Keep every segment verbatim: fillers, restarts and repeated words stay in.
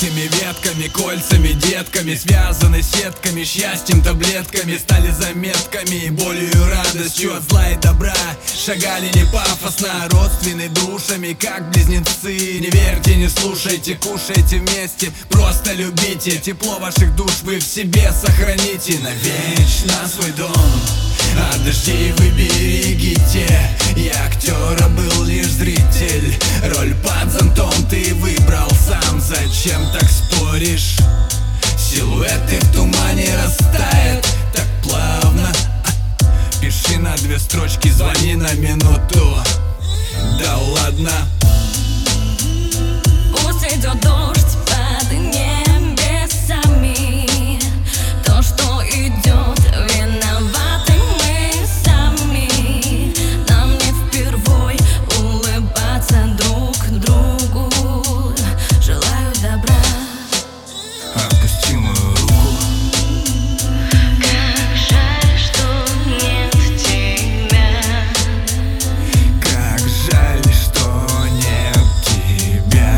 Крепкими ветками, кольцами, детками, связаны сетками, счастьем, таблетками, стали заметками, болью и радостью от зла и добра. Шагали не пафосно, родственны душами, как близнецы. Не верьте, не слушайте, кушайте вместе, просто любите. Тепло ваших душ вы в себе сохраните навечно свой дом. От дождей вы берегите. Я актера был лишь зритель. Роль под зонтом ты выбрал сам. Зачем так споришь? Силуэты в тумане растает так плавно. Пиши на две строчки, звони на минуту. Да ладно. Пусть идет дождь под небесами. То, что идет, виноваты мы сами. Нам не впервой улыбаться друг другу. Желаю добра. Отпусти мою руку. Как жаль, что нет тебя. Как жаль, что нет тебя.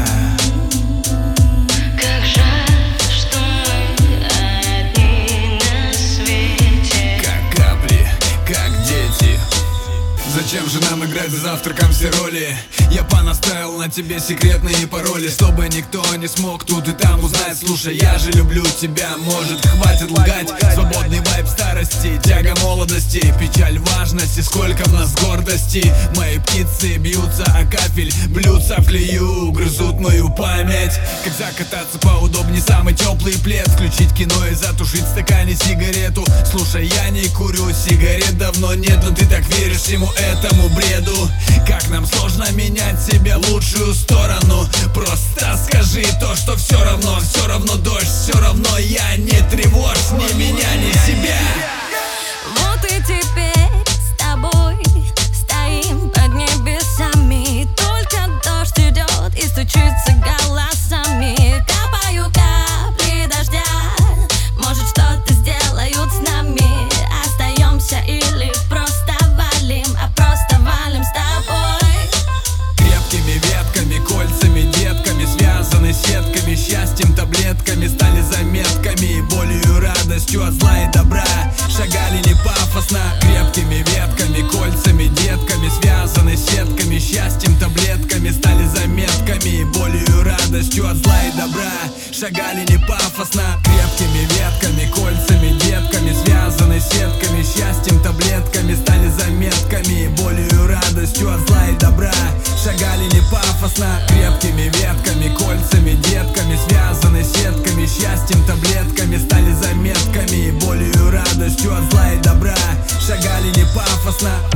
Как жаль, что мы одни на свете. Как капли, как дети. Зачем же нам играть за завтраком все роли? Я понаставил на тебе секретные пароли, чтобы никто не смог тут и там узнать. Слушай, я же люблю тебя, может хватит лгать. Свободный вайб старости, тяга молодости, печаль важности, сколько в нас гордости. Мои птицы бьются о кафель, блюдца в клею, грызут мою память. Как закататься поудобнее, самый теплый плед, включить кино и затушить в стакане сигарету. Слушай, я не курю, сигарет давно нет, но ты так веришь всему этому бреду. Как нам сложно менять себе в лучшую сторону. Просто скажи то, что все равно, все равно дождь, все равно я. Не тревожь ни меня, ни себя. Вот и теперь с тобой стоим под небесами. Только дождь идет и стучится голосами. Капаю капли дождя, может что-то сделают с нами. Остаемся или просто валим, а просто валим с тобой. Крепкими ветками, кольцами, детками, связаны сетками, счастьем, таблетками, стали заметками, болью и радостью от зла и добра. Шагали не пафосно. Крепкими ветками, кольцами, детками, связаны сетками, счастьем, таблетками, стали заметками, болью и радостью от зла и добра. Шагали не пафосно. Крепкими ветками, кольцами, детками, связаны сетками, счастьем, таблетками, стали заметками, болью и радостью от зла и добра. Шагали не пафосно. Крепкими ветками, кольцами, детками, связаны сетками, счастьем, таблетками, стали заметками, болью и радостью от зла и добра. Шагали не пафосно.